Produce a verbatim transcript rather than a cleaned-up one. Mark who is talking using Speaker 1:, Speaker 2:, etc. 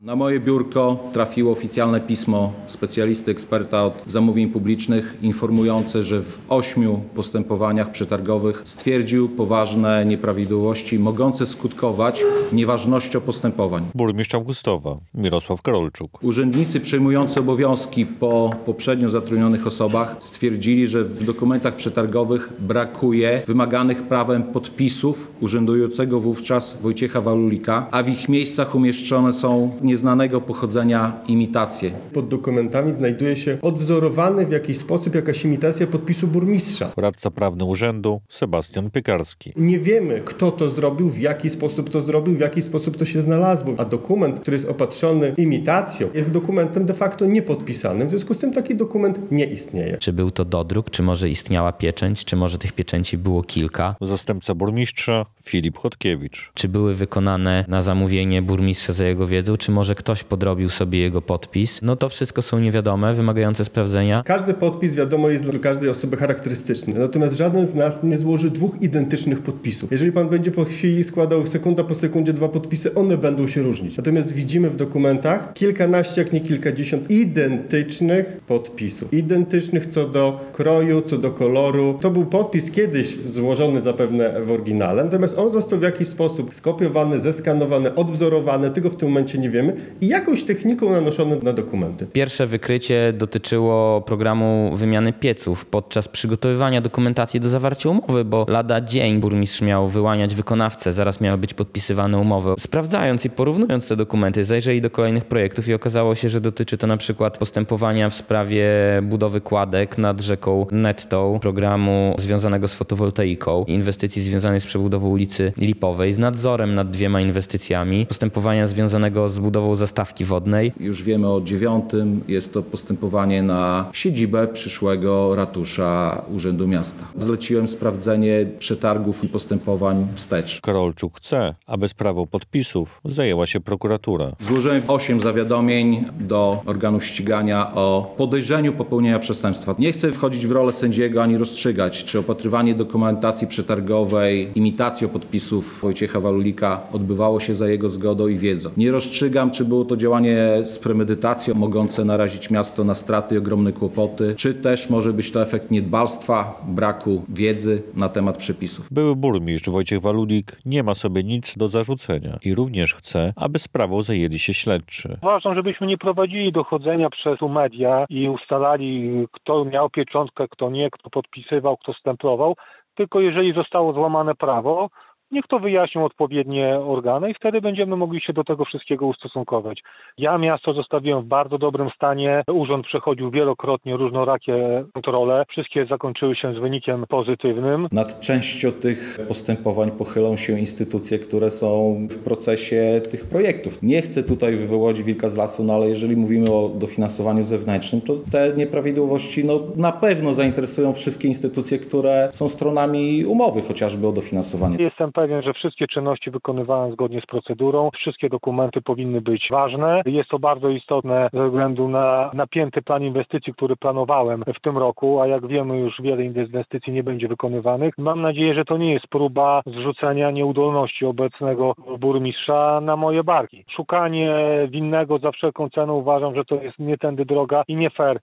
Speaker 1: Na moje biurko trafiło oficjalne pismo specjalisty, eksperta od zamówień publicznych informujące, że w ośmiu postępowaniach przetargowych stwierdził poważne nieprawidłowości mogące skutkować nieważnością postępowań.
Speaker 2: Burmistrz Augustowa Mirosław Karolczuk.
Speaker 1: Urzędnicy przejmujący obowiązki po poprzednio zatrudnionych osobach stwierdzili, że w dokumentach przetargowych brakuje wymaganych prawem podpisów urzędującego wówczas Wojciecha Walulika, a w ich miejscach umieszczone są nieznanego pochodzenia imitacje.
Speaker 3: Pod dokumentami znajduje się odwzorowany w jakiś sposób jakaś imitacja podpisu burmistrza.
Speaker 2: Radca prawny urzędu Sebastian Piekarski.
Speaker 3: Nie wiemy, kto to zrobił, w jaki sposób to zrobił, w jaki sposób to się znalazło. A dokument, który jest opatrzony imitacją, jest dokumentem de facto niepodpisanym. W związku z tym taki dokument nie istnieje.
Speaker 4: Czy był to dodruk, czy może istniała pieczęć, czy może tych pieczęci było kilka?
Speaker 2: Zastępca burmistrza Filip Chodkiewicz.
Speaker 4: Czy były wykonane na zamówienie burmistrza za jego wiedzą, czy może ktoś podrobił sobie jego podpis? No to wszystko są niewiadome, wymagające sprawdzenia.
Speaker 3: Każdy podpis, wiadomo, jest dla każdej osoby charakterystyczny. Natomiast żaden z nas nie złoży dwóch identycznych podpisów. Jeżeli pan będzie po chwili składał sekunda po sekundzie dwa podpisy, one będą się różnić. Natomiast widzimy w dokumentach kilkanaście, jak nie kilkadziesiąt identycznych podpisów. Identycznych co do kroju, co do koloru. To był podpis kiedyś złożony zapewne w oryginale, natomiast on został w jakiś sposób skopiowany, zeskanowany, odwzorowany, tego w tym momencie nie wiemy i jakąś techniką nanoszony na dokumenty.
Speaker 4: Pierwsze wykrycie dotyczyło programu wymiany pieców podczas przygotowywania dokumentacji do zawarcia umowy, bo lada dzień burmistrz miał wyłaniać wykonawcę, zaraz miały być podpisywane umowy. Sprawdzając i porównując te dokumenty, zajrzeli do kolejnych projektów i okazało się, że dotyczy to na przykład postępowania w sprawie budowy kładek nad rzeką Nettą, programu związanego z fotowoltaiką, inwestycji związanych z przebudową ulicy Lipowej, z nadzorem nad dwiema inwestycjami, postępowania związanego z budową zastawki wodnej.
Speaker 1: Już wiemy o dziewiątym, jest to postępowanie na siedzibę przyszłego ratusza Urzędu Miasta. Zleciłem sprawdzenie przetargów i postępowań wstecz.
Speaker 2: Karolczuk chce, aby sprawą podpisów zajęła się prokuratura.
Speaker 1: Złożyłem osiem zawiadomień do organów ścigania o podejrzeniu popełnienia przestępstwa. Nie chcę wchodzić w rolę sędziego ani rozstrzygać, czy opatrywanie dokumentacji przetargowej imitacją podpisów Wojciecha Walulika odbywało się za jego zgodą i wiedzą. Nie rozstrzygam, czy było to działanie z premedytacją mogące narazić miasto na straty i ogromne kłopoty, czy też może być to efekt niedbalstwa, braku wiedzy na temat przepisów.
Speaker 2: Były burmistrz Wojciech Walulik nie ma sobie nic do zarzucenia i również chce, aby sprawą zajęli się śledczy.
Speaker 5: Uważam, żebyśmy nie prowadzili dochodzenia przez media i ustalali, kto miał pieczątkę, kto nie, kto podpisywał, kto stemplował, tylko jeżeli zostało złamane prawo, niech to wyjaśnią odpowiednie organy i wtedy będziemy mogli się do tego wszystkiego ustosunkować. Ja miasto zostawiłem w bardzo dobrym stanie. Urząd przechodził wielokrotnie różnorakie kontrole. Wszystkie zakończyły się z wynikiem pozytywnym.
Speaker 1: Nad częścią tych postępowań pochylą się instytucje, które są w procesie tych projektów. Nie chcę tutaj wywołać wilka z lasu, no ale jeżeli mówimy o dofinansowaniu zewnętrznym, to te nieprawidłowości no, na pewno zainteresują wszystkie instytucje, które są stronami umowy, chociażby o dofinansowanie.
Speaker 5: Jestem pewien, że wszystkie czynności wykonywałem zgodnie z procedurą. Wszystkie dokumenty powinny być ważne. Jest to bardzo istotne ze względu na napięty plan inwestycji, który planowałem w tym roku, a jak wiemy już wiele inwestycji nie będzie wykonywanych. Mam nadzieję, że to nie jest próba zrzucenia nieudolności obecnego burmistrza na moje barki. Szukanie winnego za wszelką cenę uważam, że to jest nie tędy droga i nie fair